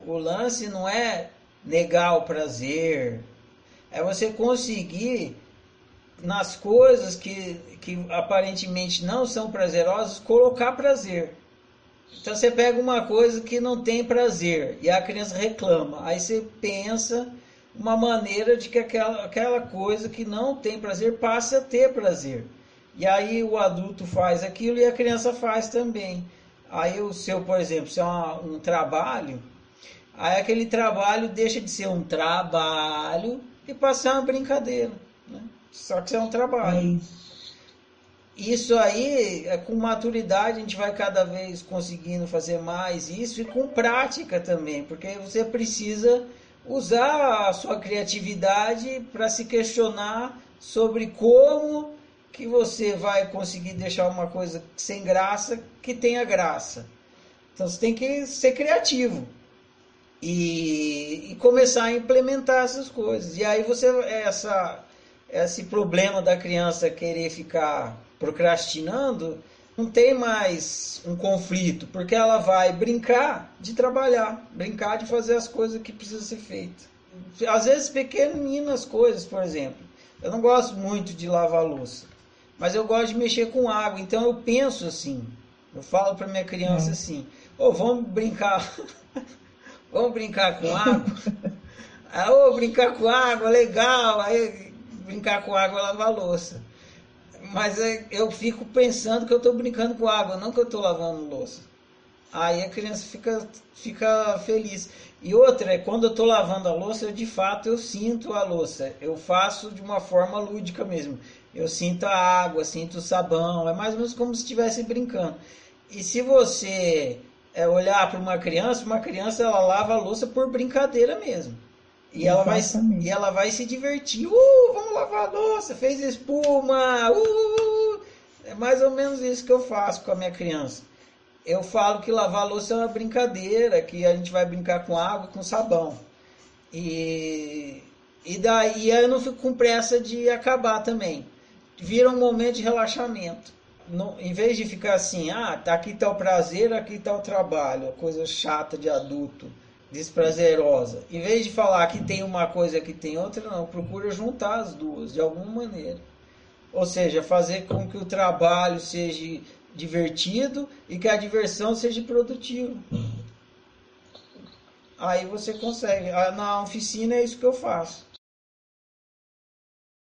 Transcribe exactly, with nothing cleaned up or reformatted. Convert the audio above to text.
O lance não é negar o prazer, é você conseguir nas coisas que, que aparentemente não são prazerosas, colocar prazer. Então você pega uma coisa que não tem prazer e a criança reclama, aí você pensa uma maneira de que aquela, aquela coisa que não tem prazer passe a ter prazer. E aí o adulto faz aquilo e a criança faz também. Aí o seu, por exemplo, se é uma, um trabalho, aí aquele trabalho deixa de ser um trabalho e passa a ser uma brincadeira, né? Só que isso é um É trabalho. isso. Isso aí, é, com maturidade, a gente vai cada vez conseguindo fazer mais isso e com prática também, porque você precisa usar a sua criatividade para se questionar sobre como que você vai conseguir deixar uma coisa sem graça que tenha graça. Então você tem que ser criativo e, e começar a implementar essas coisas. E aí você, essa, esse problema da criança querer ficar procrastinando, não tem mais um conflito, porque ela vai brincar de trabalhar, brincar de fazer as coisas que precisam ser feitas. Às vezes pequeninas coisas, por exemplo. Eu não gosto muito de lavar louça, mas eu gosto de mexer com água, então eu penso assim. Eu falo para minha criança É. assim: ô, oh, vamos brincar, vamos brincar com água? Ah, ô, oh, brincar com água, legal. Aí brincar com água é lavar louça. Mas eu fico pensando que eu estou brincando com água, não que eu estou lavando louça. Aí a criança fica, fica feliz. E outra é quando eu estou lavando a louça, eu de fato eu sinto a louça. Eu faço de uma forma lúdica mesmo. Eu sinto a água, sinto o sabão. É mais ou menos como se estivesse brincando. E se você é, olhar para uma criança, uma criança ela lava a louça por brincadeira mesmo. E ela vai, e Exatamente. ela vai se divertir. Uh, vamos lavar a louça, fez espuma. Uh, é mais ou menos isso que eu faço com a minha criança. Eu falo que lavar a louça é uma brincadeira, que a gente vai brincar com água e com sabão. E, e daí eu não fico com pressa de acabar também. Vira um momento de relaxamento. No, em vez de ficar assim, ah, tá, aqui tá o prazer, aqui tá o trabalho, coisa chata de adulto, desprazerosa. Em vez de falar que tem uma coisa que tem outra, não, procura juntar as duas de alguma maneira. Ou seja, fazer com que o trabalho seja divertido e que a diversão seja produtiva. Aí você consegue. Na oficina é isso que eu faço.